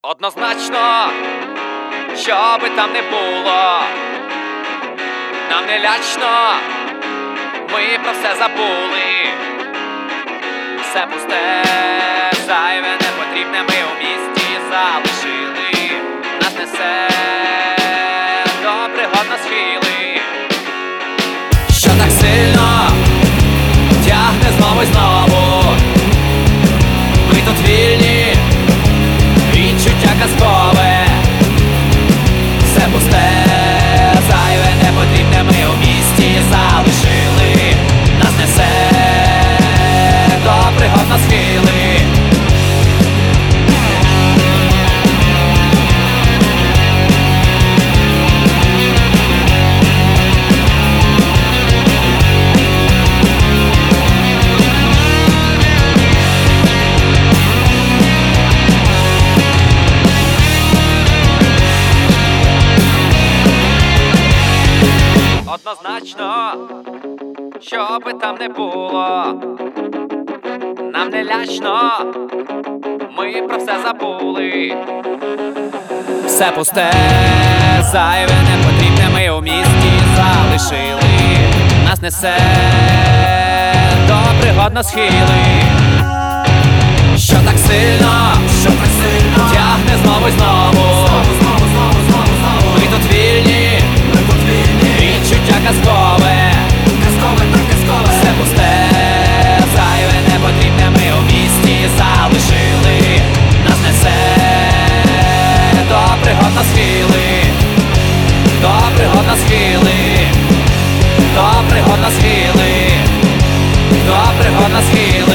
Однозначно, що би там не було, нам не лячно, ми про все забули. Все пусте, зайве, непотрібне ми у місті залишили. Нас несе до пригод на схили, що так сильно тягне знову й знову. Ми тут вільні, відчуття казкове. Все пусте, зайве, непотрібне ми у місті залишили. Нас несе до пригод на схили. Однозначно, що би там не було, нам не лячно, ми про все забули. Все пусте, зайве, непотрібне ми у місті залишили. Нас несе до пригод на схили, що так сильно тягне знову й знову. Ми тут вільні, відчуття казкове. Все пусте, зайве, непотрібне ми у місті залишили. Нас несе до пригод на схили, до пригод на схили, до пригод на схили, до пригод на схили.